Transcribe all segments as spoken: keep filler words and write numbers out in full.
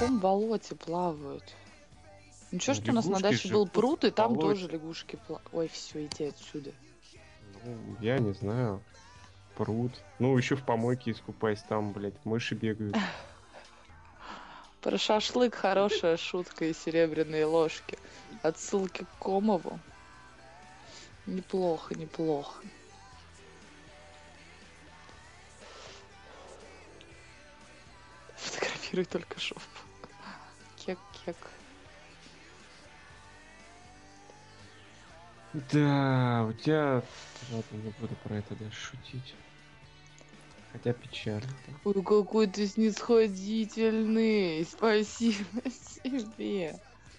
каком болоте плавают? Ничего, Ну, что у нас на лягушки даче был живут пруд, и в там болоте. тоже лягушки плавают. Ой, все, иди отсюда. Ну, я не знаю. Пруд. Ну, еще в помойке искупайся, там, блядь, мыши бегают. Про шашлык хорошая шутка и серебряные ложки. Отсылки к Комову. Неплохо, неплохо. Фотографируй только жопу. Кек-кек. Да, у тебя... Ладно, не буду про это даже шутить. Хотя печально. Да. Ой, какой ты снисходительный. Спасибо себе.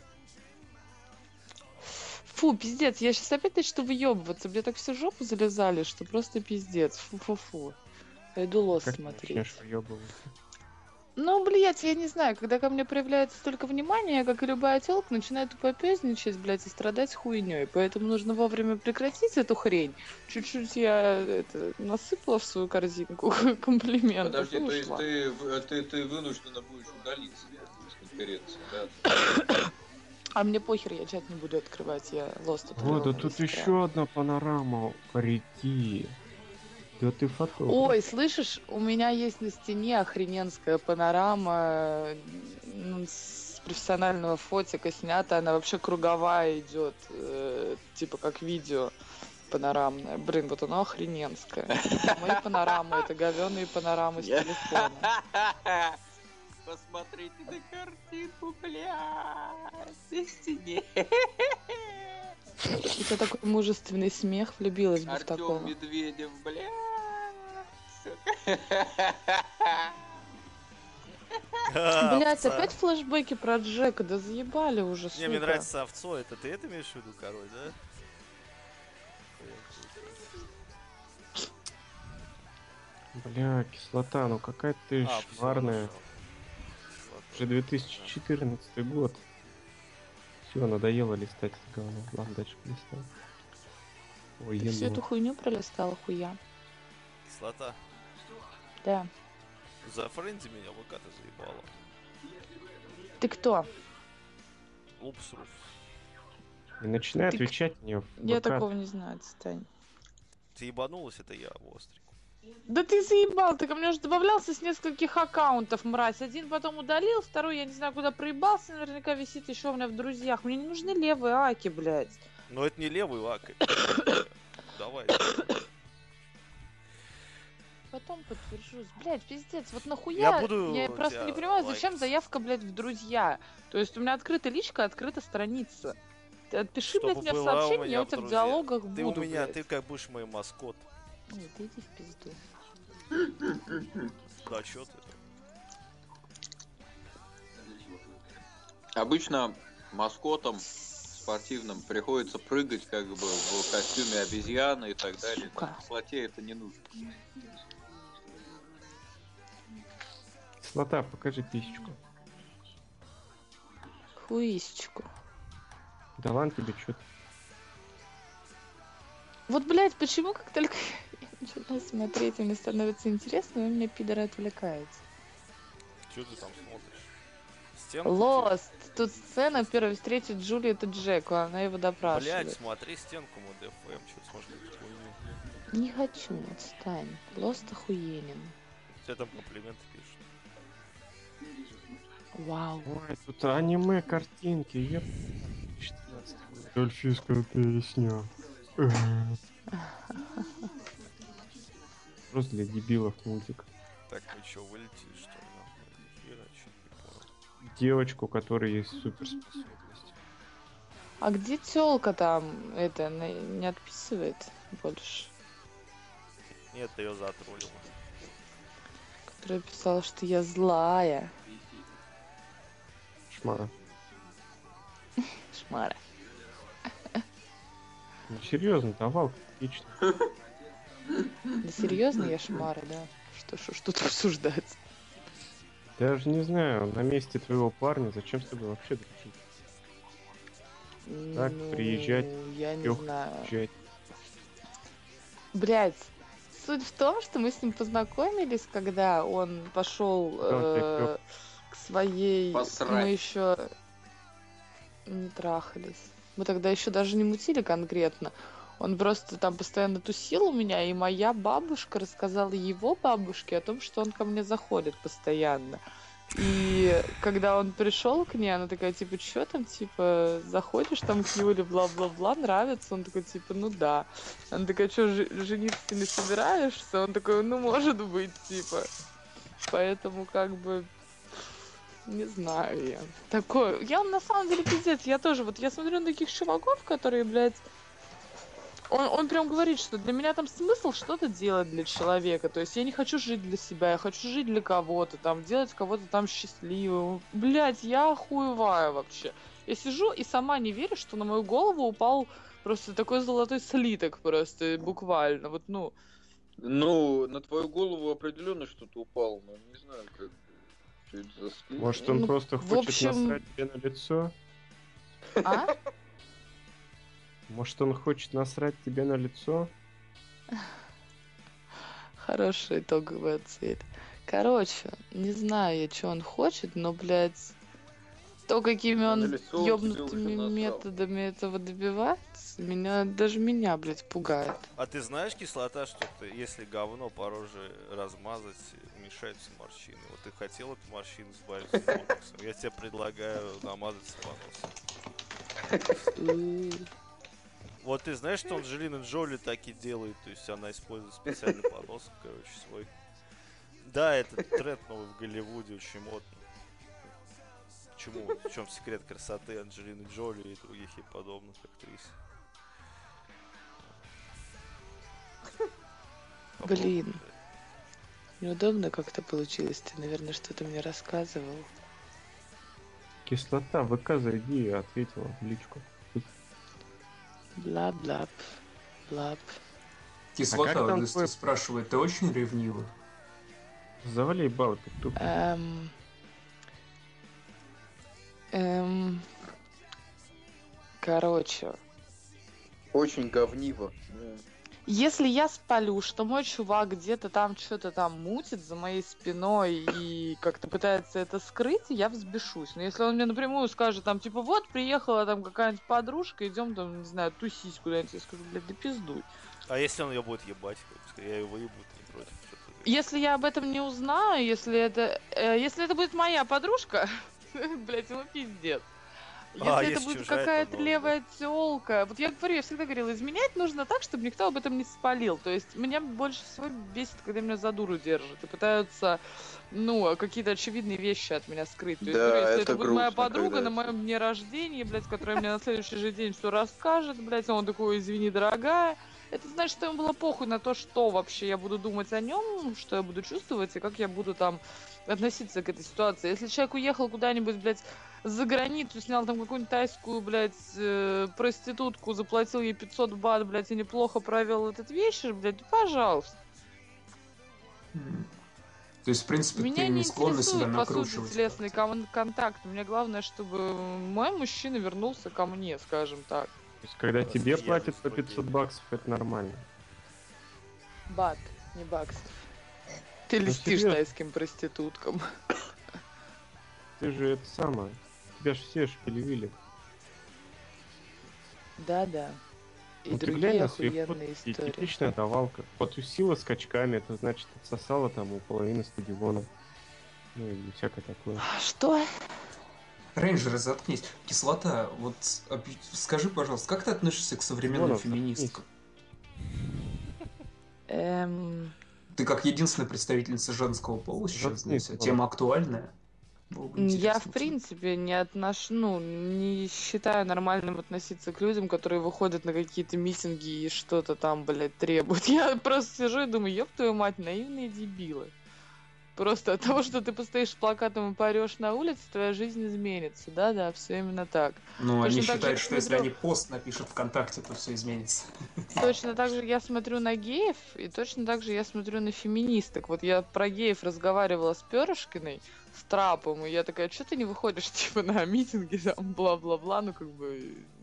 Фу, пиздец, я сейчас опять начну выебываться. Мне так всю жопу залезали, что просто пиздец. Фу-фу-фу. Пойду А лос как ты смотреть. начнешь выебываться? Ну, блядь, я не знаю, когда ко мне проявляется столько внимания, я, как и любая тёлка, начинаю тупопёзничать, блядь, и страдать хуйнёй. Поэтому нужно вовремя прекратить эту хрень. Чуть-чуть я это, насыпала в свою корзинку комплиментов и Подожди, то есть ушла. ты, в- ты, ты вынуждена будешь удалиться из конференции, да? А мне похер, я чат не буду открывать, я лост Вот, отвела да на тут весь экран. еще одна панорама реки. Да ты фотограф. Ой, слышишь, у меня есть на стене охрененская панорама м, с профессионального фотика снята. Она вообще круговая идет, э, типа как видео панорамная. Блин, вот оно охрененское. Мои панорамы это говёные панорамы с телефона. Посмотрите на картинку, блядь, на стене. У тебя такой мужественный смех, влюбилась бы в Артём такого. Медведев, блядь. Блять, опять флешбеки про Джека, да заебали уже, сука. Не, мне нравится овцо, это ты это имеешь в виду, король, да? Бля, кислота, ну какая ты А, всё, шмарная. нашел. Уже две тысячи четырнадцатый год. Все, надоело листать это говно. Ладно, дальше полистаем. Ой, Ты всю енот. эту хуйню пролистала, хуя. Кислота. Да. За френди меня ВК ты заебала. Ты кто? Лупсруф. И начинай Ты отвечать мне в Я ВК. такого не знаю, отстань. Ты ебанулась, это я, Вострик. Да ты заебал, ты ко мне уже добавлялся с нескольких аккаунтов, мразь. Один потом удалил, второй я не знаю куда проебался, наверняка висит еще у меня в друзьях. Мне не нужны левые аки, блядь. Но это не левый лак. Давай. Потом подтвержусь. Блядь, пиздец, вот нахуя? Я буду Я просто тебя не понимаю, зачем лайкать. заявка, блядь, в друзья. То есть у меня открыта личка, открыта страница. Ты отпиши, Чтобы блядь, мне в была у сообщение, меня я у в тебя в друзьях. диалогах Ты буду, у меня, блядь. ты как будешь моим маскот. Ой, да иди в пизду. Да, чё ты? Обычно маскотам спортивным приходится прыгать как бы в костюме обезьяны и так далее. Сука. Кислоте это не нужно. Кислота, покажи писечку. Хуисечку. Да ладно тебе, что ты. Вот, блядь, почему как только я начала смотреть, и мне становится интересно, вы меня, пидоры, отвлекаете. Чё ты там смотришь? Стенку? Лост. Тут сцена первой встречи Джулиет и Джеку, она его Блять, допрашивает. смотри стенку МДФМ, чё смотришь хуйню. Не хочу, отстань. Лост охуенен. Тебе там комплименты пишут. Вау. Ой, тут аниме картинки, еп. Эльфийская песня. Просто для дебилов мультик. Так, вы чё, вылетели, что ли, нахуй, из эфира? Чё не понял. Девочку, у которой есть суперспособность. А где тёлка там, это, на- не отписывает больше? Нет, ты её затроллила. Которая писала, что я злая. Шмара. Шмара. Ну серьезно, давал отлично. Да серьезно, я шмара, да? Что, что, что тут обсуждать? Даже не знаю, на месте твоего парня, зачем с тобой вообще дружить? Так, Ну, приезжать, я не Лёх, знаю. приезжать. Блять, суть в том, что мы с ним познакомились, когда он пошел Когда он тебя э, к своей... Посрать. Мы еще не трахались. Мы тогда еще даже не мутили конкретно. Он просто там постоянно тусил у меня, и моя бабушка рассказала его бабушке о том, что он ко мне заходит постоянно. И когда он пришел к ней, она такая, типа, что там, типа, заходишь там к Юле, бла-бла-бла, нравится? Он такой, типа, ну да. Она такая, что, жениться не собираешься? Он такой, ну, может быть, типа. Поэтому, как бы, не знаю я. Такое, я на самом деле, пиздец, я тоже, вот я смотрю на таких чуваков, которые, блядь, Он, он прям говорит, что для меня там смысл что-то делать для человека. То есть я не хочу жить для себя, я хочу жить для кого-то, там, делать кого-то там счастливым. Блять, я охуеваю вообще. Я сижу и сама не верю, что на мою голову упал просто такой золотой слиток, просто буквально. Вот, ну. Ну, на твою голову определенно что-то упало, но не знаю, как. Что это за слиток? Может, он Ну, просто в хочет общем- насрать тебе на лицо? А? Может, он хочет насрать тебе на лицо? Хорошая итоговая цель. Короче, не знаю я, что он хочет, но, блядь, то, какими Ну, на он лицо он тебе уже ёбнутыми насрал. методами этого добивается, меня, даже меня, блядь, пугает. А ты знаешь, кислота, что ты, если говно по роже размазать, уменьшаются морщины? Вот ты хотел от морщин избавиться ботоксом, я тебе предлагаю намазаться по носу. М, Вот ты знаешь, что Анджелина Джоли так и делает, то есть она использует специальный понос, короче, свой. Да, это тренд новый в Голливуде, очень модно. Почему? В чем секрет красоты Анджелины Джоли и других ей подобных актрис? Блин. Попробуй. Неудобно как-то получилось, ты, наверное, что-то мне рассказывал. Кислота, ВК зайди, ответила в личку. Бла-бла, блап. А Кислота как там Настя твой- спрашивает, ты очень ревнива? Завали ебало, ты тупо. Эм... Эм... Короче, Очень говниво. Да. если я спалю, что мой чувак где-то там что-то там мутит за моей спиной и как-то пытается это скрыть, я взбешусь. Но если он мне напрямую скажет, там, типа, вот, приехала там какая-нибудь подружка, идем там, не знаю, тусить куда-нибудь, я скажу, блядь, да пиздуй. А если он ее будет ебать, как бы, я ее выебу, ты не против? Что ты- Если я об этом не узнаю, если это... э, если это будет моя подружка, блядь, ему пиздец. Если А, это если будет чужая, то какая-то норм, да. левая тёлка... Вот я говорю, я всегда говорила, изменять нужно так, чтобы никто об этом не спалил. То есть меня больше всего бесит, когда меня за дуру держат и пытаются, ну, какие-то очевидные вещи от меня скрыть. То есть, Да, говорю, если это, это будет моя грустно, подруга когда на это- моем дне рождения, блядь, которая мне на следующий же день все расскажет, блядь, а он такой, извини, дорогая. Это значит, что ему было похуй на то, что вообще я буду думать о нем, что я буду чувствовать и как я буду там относиться к этой ситуации. Если человек уехал куда-нибудь, блядь, за границу, снял там какую-нибудь тайскую, блядь, э, проститутку, заплатил ей пятьсот бат, блядь, и неплохо провел этот вечер, блядь, да пожалуйста. М. То есть, в принципе, Меня ты не не склонна себя интересует, по сути, накручивать. телесный кон- контакт. Мне главное, чтобы мой мужчина вернулся ко мне, скажем так. То есть, когда Просто тебе я платят по другие. пятьсот баксов, это нормально. Бат, не баксов. Ты Ну, льстишь серьёзно? тайским проституткам. Ты же это самое. Тебя же все шпилевили. Да-да. И Ну, ты другие глянь на свои охуенные фотки, истории. типичная давалка. Потусила скачками, это значит отсосала там у половины стадиона. Ну и всякое такое. А что? Рейнджеры, заткнись. Кислота, вот объ- скажи, пожалуйста, как ты относишься к современным Ладно, феминисткам? Эм... Ты как единственная представительница женского пола сейчас Заткнись, здесь, а ладно. тема актуальная. Было бы Я, интересно в узнать. принципе, не отношу, ну, не считаю нормальным относиться к людям, которые выходят на какие-то митинги и что-то там, блядь, требуют. Я просто сижу и думаю, ёб твою мать, наивные дебилы. Просто от того, что ты постоишь с плакатом и поорёшь на улице, твоя жизнь изменится. Да-да, все именно так. Ну, они Точно так же считают, я что если смотрю- они пост напишут ВКонтакте, то все изменится. Точно так же я смотрю на геев, и точно так же я смотрю на феминисток. Вот я про геев разговаривала с Пёрышкиной, с Трапом, и я такая, что ты не выходишь, типа, на митинги, там, бла-бла-бла, ну, как бы,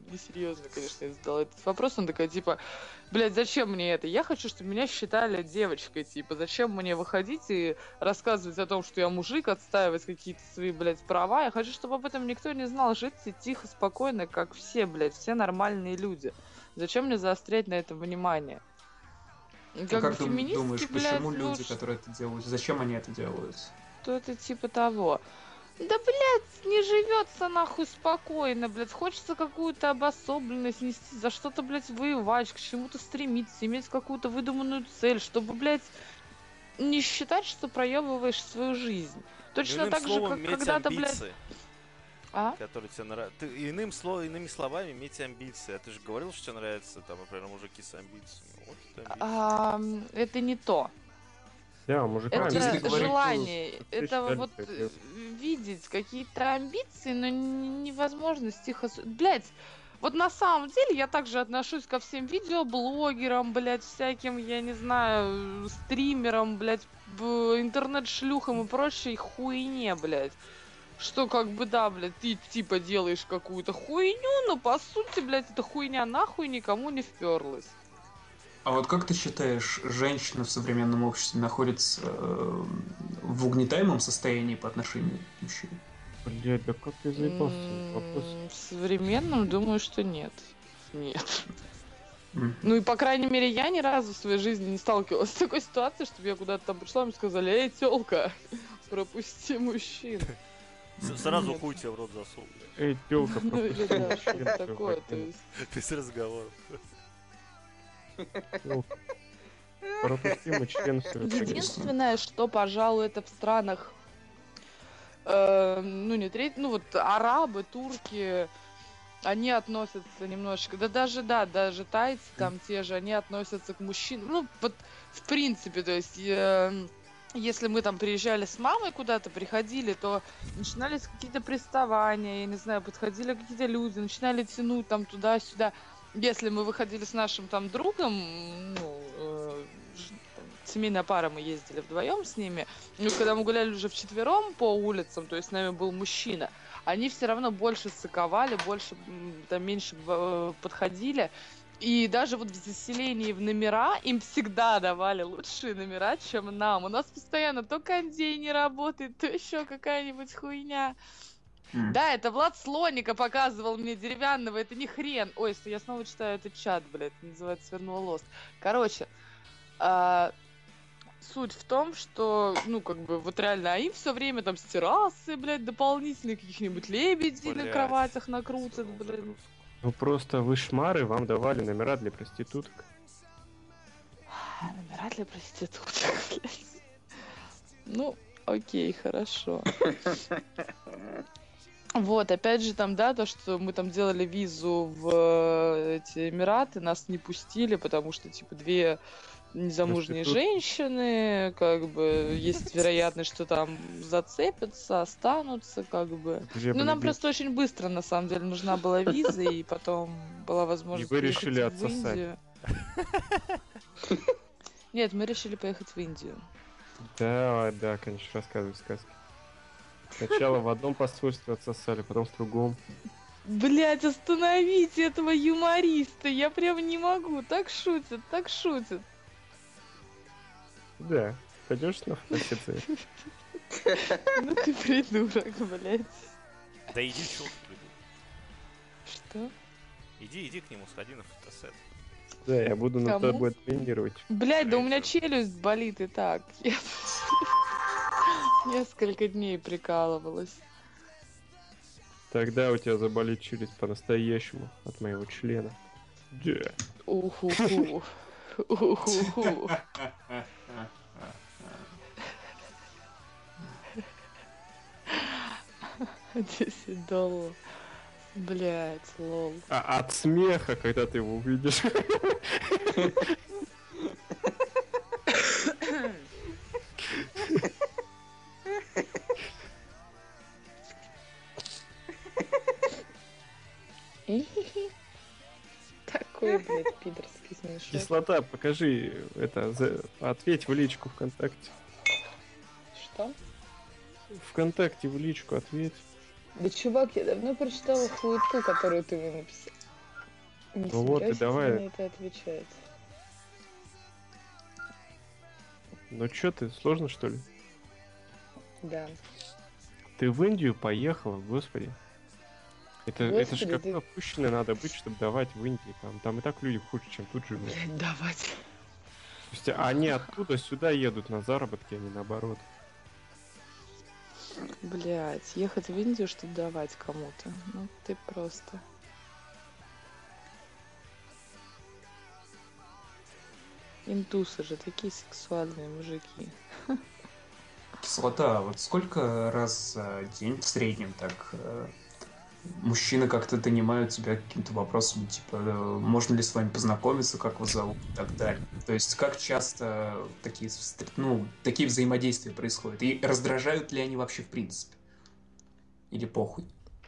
несерьезно, конечно, я задала этот вопрос. Она такая, типа, блядь, зачем мне это? Я хочу, чтобы меня считали девочкой, типа, зачем мне выходить и рассказывать о том, что я мужик, отстаивать какие-то свои, блядь, права. Я хочу, чтобы об этом никто не знал. Жить тихо, спокойно, как все, блядь, все нормальные люди. Зачем мне заострять на этом внимание? А Как как бы ты феминистки, думаешь, блядь, почему ну, люди, которые это делают, зачем они это делают? что-то типа того. Да, блядь, не живется нахуй спокойно, блядь. Хочется какую-то обособленность нести, за что-то, блядь, воевать, к чему-то стремиться, иметь какую-то выдуманную цель, чтобы, блядь, не считать, что проебываешь свою жизнь. Точно Иным так же, словом, как иметь когда-то, блядь... амбиции, А? которые тебе нравятся. Иным словом, иными словами, иметь амбиции. А ты же говорил, что тебе нравятся, там, например, мужики с амбициями. Вот это амбиции. А, это не то. Да, мужика Вот если Это говорить, желание, то все это считали, вот что это э, видеть какие-то амбиции, но н- невозможность их... осу- Блядь, вот на самом деле я также отношусь ко всем видеоблогерам, блядь, всяким, я не знаю, стримерам, блядь, б- интернет-шлюхам и прочей хуйне, блядь. Что как бы, да, блядь, ты типа делаешь какую-то хуйню, но по сути, блядь, эта хуйня нахуй никому не вперлась. А вот как ты считаешь, женщина в современном обществе находится э, в угнетаемом состоянии по отношению к мужчине? Блядь, да как ты заебался с этим вопросом? М, В современном, думаю, что нет. Нет. Мгм. Ну и, по крайней мере, я ни разу в своей жизни не сталкивалась с такой ситуацией, чтобы я куда-то там пришла, мне сказали, эй, тёлка, пропусти мужчин. С- Сразу Нет. хуй тебе в рот засунул. Эй, тёлка, Ну или пропусти да, мужчин что-то в свою такое, то вагину. есть. Без разговоров. Тёлка, пропусти мой член в свою вагину. Единственное, что, пожалуй, это в странах, э, ну не треть, ну вот арабы, турки, они относятся немножечко, да даже, да, даже тайцы там те же, они относятся к мужчинам, ну вот в принципе, то есть, э, если мы там приезжали с мамой куда-то, приходили, то начинались какие-то приставания, я не знаю, подходили какие-то люди, начинали тянуть там туда-сюда. Если мы выходили с нашим там другом, ну, э, ж- там, семейная пара, мы ездили вдвоем с ними, ну, когда мы гуляли уже вчетвером по улицам, то есть с нами был мужчина, они все равно больше сыковали, больше, м, там, меньше э, подходили. И даже вот в заселении в номера им всегда давали лучшие номера, чем нам. У нас постоянно то кондей не работает, то еще какая-нибудь хуйня. М. Да, это Влад Слоника показывал мне деревянного, это не хрен. Ой, я снова читаю этот чат, блядь, называется «Свернула лост». Короче, а, суть в том, что, ну, как бы, вот реально, а им все время там с террасы, блядь, дополнительные каких-нибудь лебедей на Блядь, кроватях накрутят, свернул блядь. загрузку. Ну просто вы шмары, вам давали номера для проституток. Номера для проституток, блядь. Ну, окей, хорошо. Вот, опять же, там, да, то, что мы там делали визу в э, эти Эмираты, нас не пустили, потому что, типа, две незамужние Проститутки. женщины, как бы, есть вероятность, что там зацепятся, останутся, как бы. Две Ну, нам бледнец. просто очень быстро, на самом деле, нужна была виза, и потом была возможность И вы приехать решили в отсосать. Индию. Нет, мы решили поехать в Индию. Да, да, конечно, рассказывай сказки. Сначала в одном посольстве отсосали, потом в другом. Блять, остановите этого юмориста, я прям не могу. Так шутят, так шутят. Да, пойдешь на фотосессию? Ну ты придурок, блять. Да иди, чё ты придумал? Что? Иди, иди к нему, сходи на фотосет. Да, я буду над Кому? тобой доминировать. Блять, да у меня Рейнджер. челюсть болит и так. Я несколько дней прикалывалась. Тогда у тебя заболит челюсть по-настоящему от моего члена. Да. Уху-ху. Уху-ху. десять долларов. Блять, лол. А от смеха, когда ты его увидишь. Такой, блядь, пидорский смешок. Кислота, покажи это, за- ответь в личку ВКонтакте. Что? ВКонтакте в личку ответь. Да, чувак, я давно прочитала хуету, которую ты мне написал. Не Ну вот и собираюсь тебе давай. на это отвечать. Ну чё ты, сложно что ли? Да. Ты в Индию поехала, господи. Это, это же Господи, какой ты... опущенный надо быть, чтобы давать в Индии. Там, там и так люди хуже, чем тут живут. Блядь, давать. То есть они оттуда сюда едут на заработки, а не наоборот. Блядь, ехать в Индию, чтобы давать кому-то. Ну ты просто... Индусы же такие сексуальные мужики. Кислота, а вот сколько раз в день в среднем так э, мужчины как-то донимают тебя каким-то вопросом, типа, э, можно ли с вами познакомиться, как вас зовут и так далее. То есть как часто такие, встр- ну, такие взаимодействия происходят? И раздражают ли они вообще в принципе? Или похуй?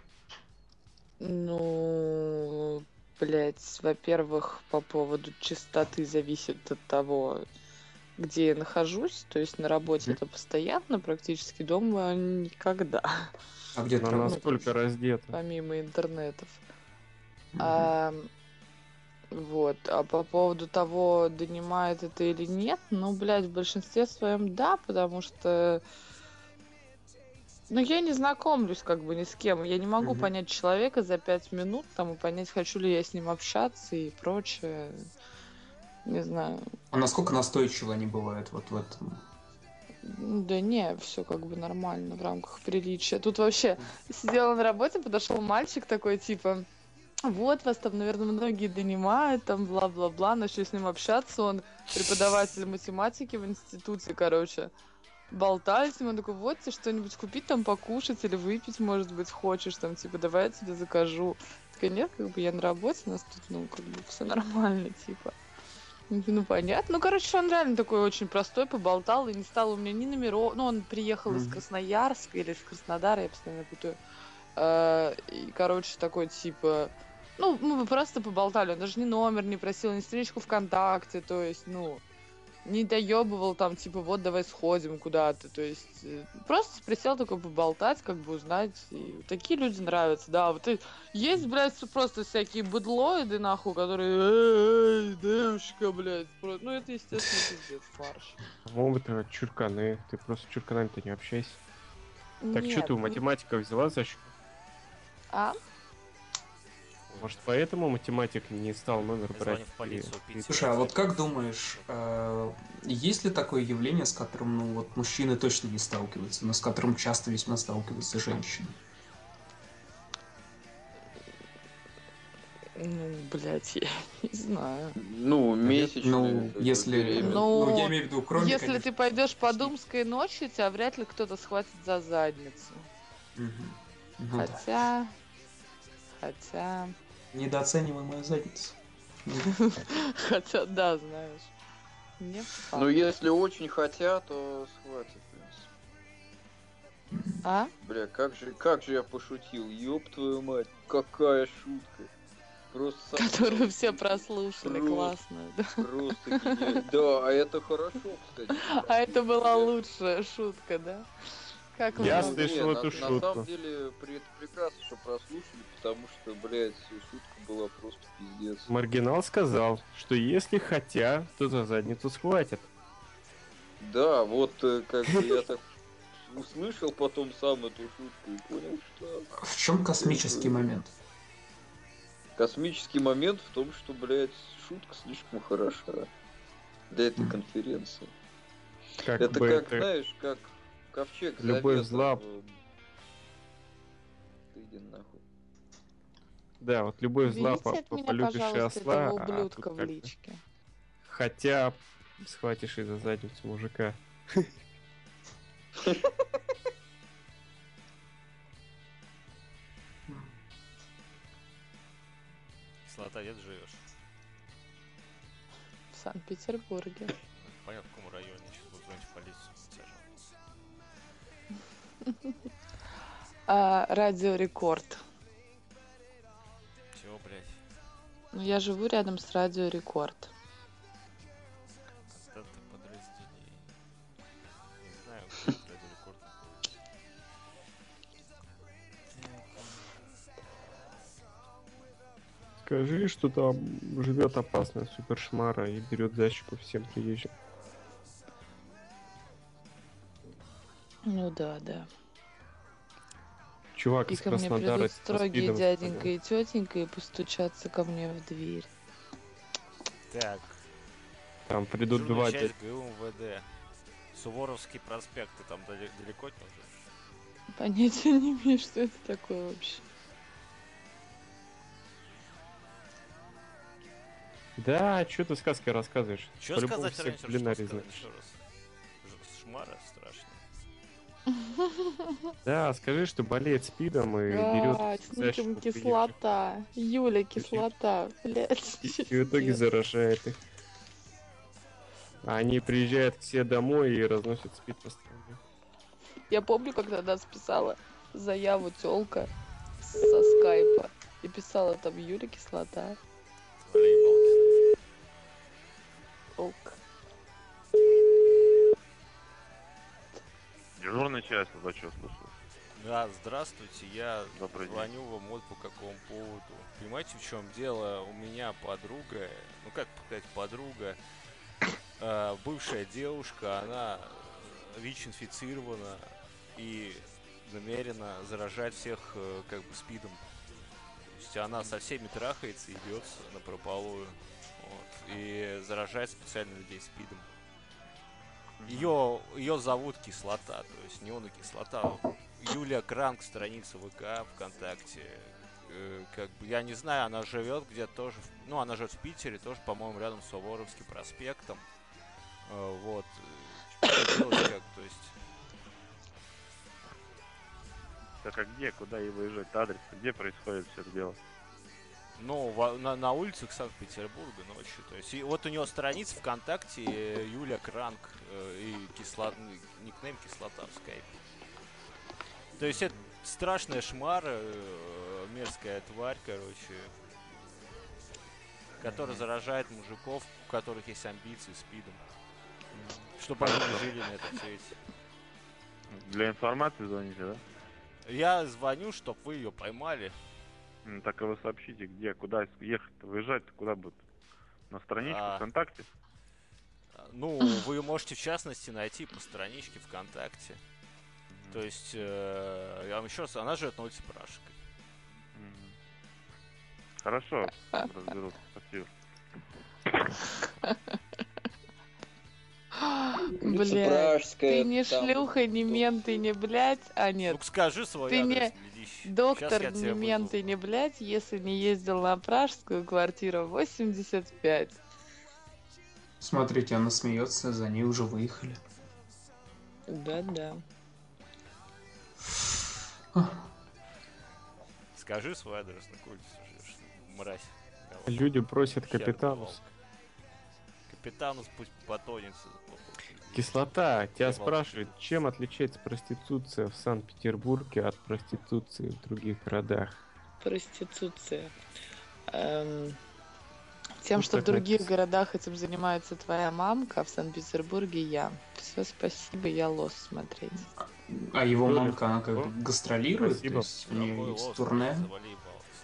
Ну, блядь, во-первых, по поводу чистоты зависит от того, где я нахожусь. То есть на работе Мгм. это постоянно, практически дома никогда, А где ты Она работаешь? насколько раздета. помимо интернетов. Мгм. А, вот. А по поводу того, донимает это или нет, ну, блядь, в большинстве своем да, потому что ну, я не знакомлюсь как бы ни с кем. Я не могу Мгм. понять человека за пять минут, там, и понять, хочу ли я с ним общаться и прочее. Не знаю. А насколько настойчивы они бывают вот в этом? Ну, да не, все как бы нормально в рамках приличия. Тут вообще сидела на работе, подошел мальчик такой, типа, вот вас там, наверное, многие донимают, там, бла-бла-бла. Начали с ним общаться, он преподаватель математики в институте, короче. Болтали с ним, он такой, вот тебе что-нибудь купить там покушать или выпить, может быть, хочешь, там, типа, давай я тебе закажу. Такая, нет, как бы я на работе, у нас тут, ну, как бы все нормально, типа. Ну, ну, понятно. Ну, короче, он реально такой очень простой, поболтал, и не стал у меня ни номеров. Ну, он приехал из Мгм. Красноярска или из Краснодара, я постоянно путаю. Э, И, короче, такой, типа, ну, мы просто поболтали, он даже ни номер не просил, ни страничку ВКонтакте, то есть, ну, не доебывал там, типа, вот давай сходим куда-то. То есть э, просто присел такой поболтать, как бы узнать. И такие люди нравятся, да. Вот и есть, блядь, просто всякие быдлоиды, нахуй, которые эй, девушка, блядь. про- Ну, это, естественно, пиздец, фарш. По-моему, это чурканы. Ты просто с чурканами-то не общайся. Так что Нет, ты у н- математика взяла защиту? а? Может, поэтому математик не стал номер Я брать? звоню в и- полицию и- Питера. Слушай, а вот как думаешь, э, есть ли такое явление, с которым, ну, вот мужчины точно не сталкиваются, но с которым часто весьма сталкиваются женщины? Ну, блядь, я не знаю. Ну, Наверное. месячные, Ну, как бы, если... беременность. Ну, я Ну, имею в виду, кроме, если конечно... ты пойдешь по почти- Думской ночи, тебя вряд ли кто-то схватит за задницу. Мгм. Ну да. Хотя, хотя... Недооцениваемая задница. Хотя, да, знаешь. Не Ну, факт. если очень хотят, то схватит, в принципе. А? Бля, как же, как же я пошутил, ёб твою мать, какая шутка. Просто самый Которую главный все шутка. прослушали, Просто, классную, да? просто гениально. Да, а это хорошо, кстати. что А это была прослушали. лучшая шутка, да? Как вы Я Ну, могли? слышал не, эту на, на самом шутку. деле, при, это прекрасно, что прослушали, потому что, блядь, шутка была просто пиздец. Маргинал сказал, что если хотят, то за задницу схватят. Да, вот э, как бы я так услышал потом сам эту шутку и понял, что В чем космический это момент? космический момент в том, что, блядь, шутка слишком хороша для этой Мгм. конференции. Как Это бы как, это... знаешь, как ковчег Любовь завета. зла. в- Ты иди нахуй. Да, вот любовь зла по- Уберите от по- меня, полюбишь и пожалуйста, осла, этого а тут ублюдка в как бы... личке. Хотя схватишь и за задницу мужика. Кислота, где ты живешь? В Санкт-Петербурге. Понятно, в каком районе. Сейчас буду звонить в полицию. Сажу. А, Радио Рекорд. Чего, блядь? Ну, я живу рядом с Радио Рекорд. Это подразделение. Не знаю, где это радиорекорд. Скажи, что там живет опасная супершмара и берет за щеку всем приезжим. Ну да, да. Чувак И из ко мне Краснодара придут со строгие спидом дяденька спалил. и тетенька и постучатся ко мне в дверь. Так, Там придут дежурная два часть дядь- ГУ МВД. Суворовский проспект, ты там дали- далеко от него живешь? Понятия не имею, что это такое вообще. Да, что ты сказкой рассказываешь? Что По-любому сказать все раньше, кулинарии что сказать знаешь. еще раз? Ж- Шмара страшная. Да, скажи, что болеет спидом и берет А, за с щеку ним приезжих. кислота. Юля, кислота. Блядь, И, и в итоге пиздец. заражает их. А они приезжают к себе домой и разносят спид по стране. Я помню, как тогда списала заяву тёлка со скайпа. И писала там Юля кислота. Волейбол. Ок. Дежурная часть, да, что слушаю? Да, здравствуйте, я Добрый день. звоню вам вот по какому поводу. Понимаете, в чем дело? У меня подруга, ну как сказать, подруга, э, бывшая девушка, она э, ВИЧ-инфицирована и намерена заражать всех э, как бы спидом. То есть она со всеми трахается и бьется напропалую. Вот, и заражает специально людей спидом. Ее, ее зовут Кислота, то есть не он, а Кислота. Юлия Кранк, страница ВК, ВКонтакте. Э, как бы, я не знаю, она живет где-то тоже, в- ну, она живет в Питере, тоже, по-моему, рядом с Суворовским проспектом. Э, вот. Э, Что делать, как, то есть... Так а где, куда ей выезжать? Адрес, где происходит все это дело? Ну, во- на, на улицах Санкт-Петербурга ночью. То есть, и вот у него страница ВКонтакте э, Юля Кранк э, и кисло... никнейм Кислота в скайпе. То есть это страшная шмара, э, мерзкая тварь, короче, которая заражает мужиков, у которых есть амбиции спидом. Чтобы они не жили на этом свете. Для информации звоните, да? Я звоню, чтобы вы ее поймали. М, Так а вы сообщите, где, куда ехать, выезжать, куда будет? На страничку А. ВКонтакте? Ну, вы можете в частности найти по страничке ВКонтакте. То есть, э, я вам еще раз, она живет на улице Пражской. Мгм. Хорошо, разберут, спасибо. Блядь, ты не там шлюха, не кто- мент, и не блядь. А нет, Ну-ка скажи свой ты не адрес, глядище. Щас доктор, я не тебя мент, и вызову. не блядь, если не ездил на Пражскую, квартира восемьдесят пять. Смотрите, она смеется, за ней уже выехали. Да-да. Скажи свой адрес, на кой улице живешь, мразь. Давай. Люди просят Хер капитанус. волк. Капитанус пусть потонется. Кислота, тебя Я спрашивают, чем отличается проституция в Санкт-Петербурге от проституции в других городах? Проституция. Эм, Тем, Ну, что в так других написано. городах этим занимается твоя мамка, а в Санкт-Петербурге я. Все, спасибо, я лос смотреть. А его Юля, мамка, она как о, бы гастролирует, спасибо. то есть у нее Какой есть лос, турне. завали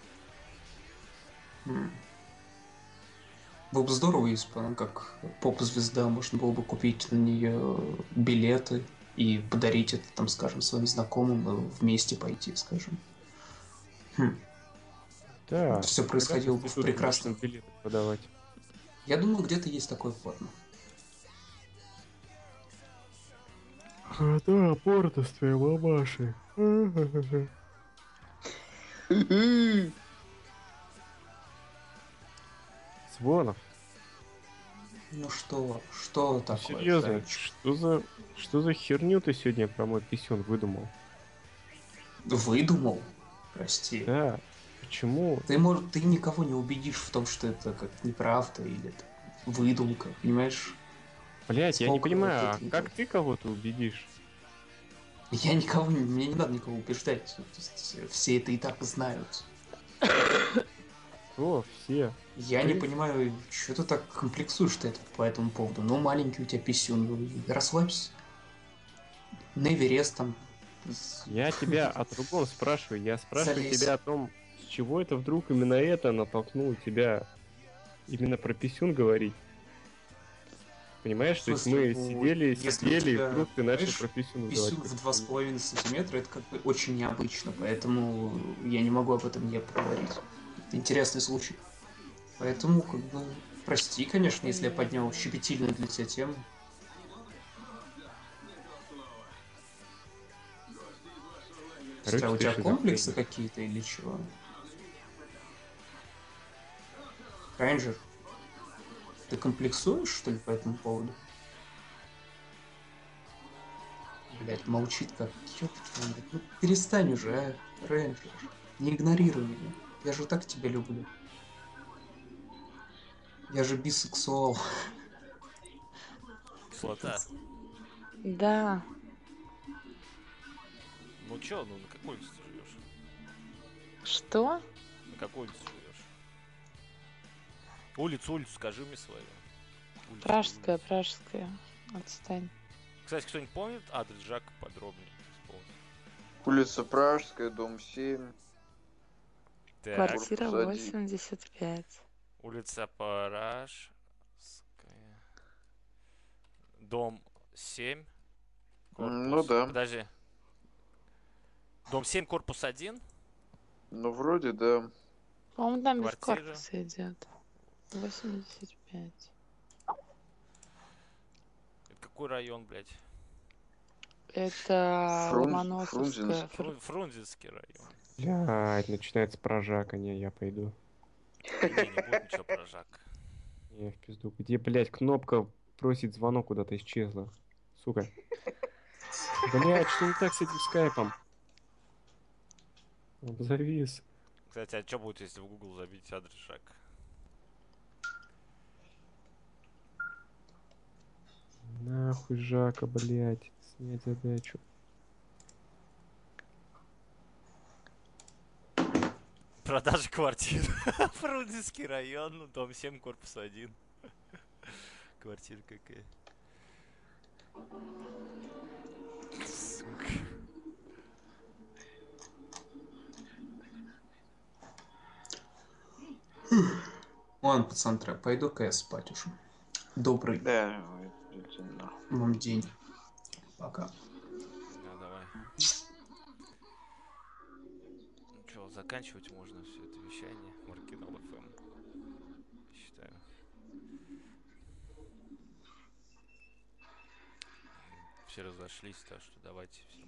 бал. М. Было бы здорово, если бы она как поп-звезда, можно было бы купить на нее билеты и подарить это, там, скажем, своим знакомым, и вместе пойти, скажем. Хм. Да. Все когда происходило бы в проститутки прекрасном... начнут билеты продавать. Я думаю, где-то есть такое порно. А, да, порно с твоей мамашей. Звонов. Ну что, что такое? Серьезно, Танечка? что за что за херню ты сегодня про мой писюн выдумал? Выдумал? Прости. Да. Почему? Ты, может, ты никого не убедишь в том, что это как неправда или это выдумка, понимаешь? Блять, я не Сколько понимаю, вот а это как вот. ты кого-то убедишь? Я никого, не- мне не надо никого убеждать. То есть, э, все это и так знают. О, все. Я Ты? не понимаю, что ты так комплексуешь ты это по этому поводу. Ну, маленький у тебя писюн, ну, расслабься. На Эверест там. с- Я тебя о другом спрашиваю. Я спрашиваю Залезь. тебя о том, с чего это вдруг именно это натолкнуло тебя именно про писюн говорить? Понимаешь, В то есть мы смысле, ну, сидели, если у сидели, и тебя, вдруг ты начал знаешь, про писюн писюн говорить. в два с половиной сантиметра, это как бы очень необычно, поэтому я не могу об этом не поговорить. Это интересный случай. Поэтому, как бы, прости, конечно, если я поднял щепетильную для тебя тему. Слушай, а Короче, у ты тебя комплексы шизофреник. какие-то или чего? Рейнджер, ты комплексуешь, что ли, по этому поводу? Блять, молчит как ёптать. Ну перестань уже, а, Рейнджер. Не игнорируй меня. Я же так тебя люблю. Я же бисексуал. Кислота. Да. Ну чё, ну на какой улице ты живешь? Что? На какой улице живешь? Улицу, улицу скажи мне свою. Улицу, Пражская, улицу. пражская. Отстань. Кстати, кто-нибудь помнит адрес Жака подробнее? Вспомни. Улица Пражская, дом семь. Так, Квартира Корпус один. восемьдесят пять. улица Пражская. Дом семь. Корпус. Ну да. Подожди. Дом семь, корпус один. Ну вроде да. По-моему, там без Квартира. корпуса идет. восемьдесят пять. Это какой район, блядь? Это Фрунз- Ломоносовская. Фрунзенский. Фрун- Фрунзенский район. Блядь, начинается про Жака, не, я пойду. Не, не будет ничего про Жака. Не, в пизду. Где, блядь, кнопка просит звонок куда-то исчезла? Сука. Блядь, что не так с этим скайпом? Он завис. Кстати, а что будет, если в Google забить адрес Жака? Нахуй Жака, блядь. Снять задачу. Продажа квартир. Фрунзенский район, дом семь, корпус один. Квартира какая. Сука. Ладно, пацан, трэп, пойду-ка я спать уже. Добрый Да, иди нахуй. вам день. Пока. Да, давай. Ну что, заканчивать можно все это вещание. Маркинал эф эм. Считаю. Все разошлись, так что давайте всем